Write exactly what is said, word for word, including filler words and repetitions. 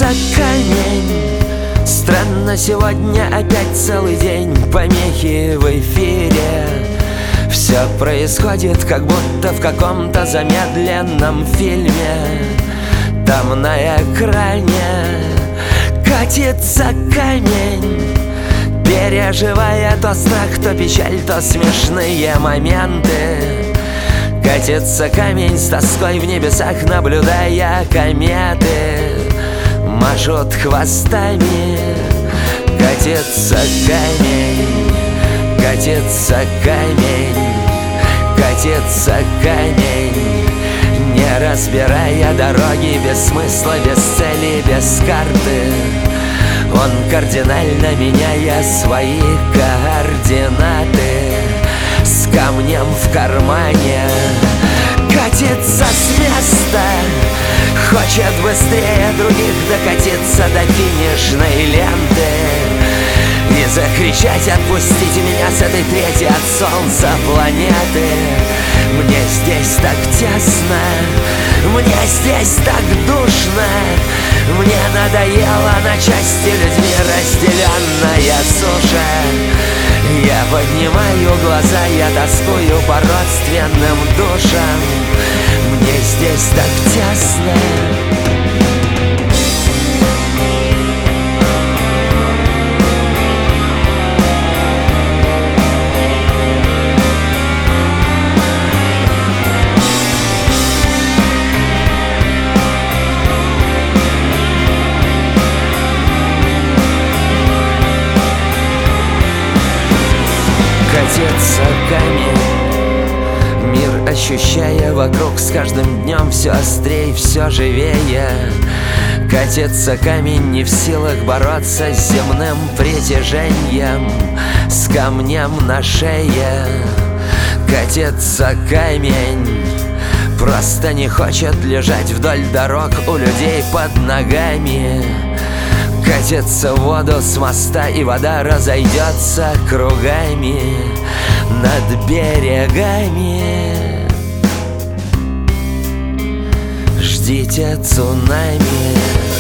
Катится камень. Странно, сегодня опять целый день помехи в эфире. Все происходит, как будто в каком-то замедленном фильме. Там на экране катится камень, переживая то страх, то печаль, то смешные моменты. Катится камень с тоской в небесах, наблюдая кометы. Машут хвостами. Катится камень, катится камень, катится камень, не разбирая дороги, без смысла, без цели, без карты. Он кардинально меняя свои координаты, с камнем в кармане катится с места. Хочет быстрее других докатиться до финишной ленты и закричать: отпустите меня с этой третьей от солнца планеты. Мне здесь так тесно, мне здесь так душно, мне надоело на части людьми разделенная суша. Я поднимаю глаза, я тоскую по родственным душам. Мне здесь так тесно. Катится камень, мир ощущая вокруг с каждым днем все острей, все живее. Катится камень, не в силах бороться с земным притяжением, с камнем на шее. Катится камень, просто не хочет лежать вдоль дорог у людей под ногами. Катится в воду с моста, и вода разойдется кругами над берегами. Ждите цунами.